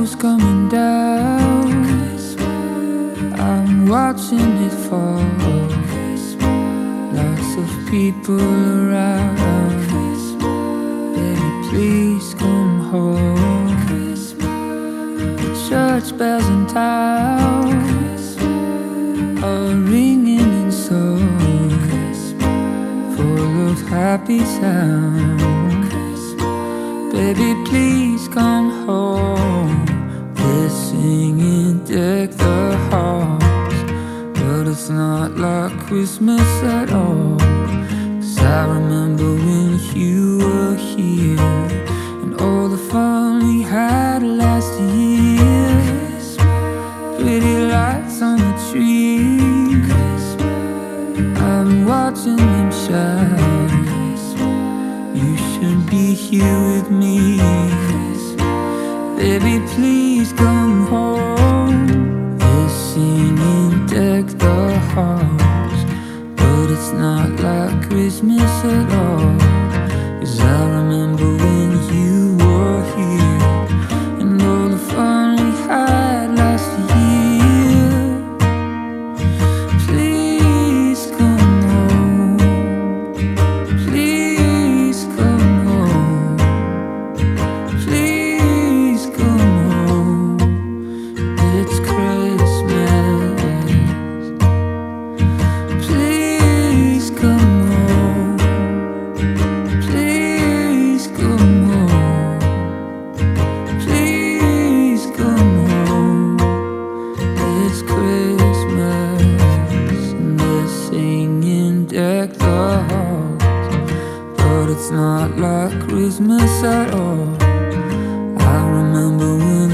snow's coming down. I'm watching it fall. Lots of people around. Baby, please come home. The church bells in town are ringing in songs full of happy sound. Baby, please come home. They're singing Deck the Halls, but it's not like Christmas at all. 'Cause I remember when you were here and all the fun we had last year. Pretty lights on the tree, I'm watching them shine. You should be here with me. Baby, please come home. They're singing Deck the Halls, but it's not like Christmas at all. 'Cause I remember when you were here and all the fun we had last year. Please come home. Please come home. Please come home. It's Christmas. Please come home. Please come home. Please come home. It's Christmas and they're singing Deck the Halls, but it's not like Christmas at all. I remember when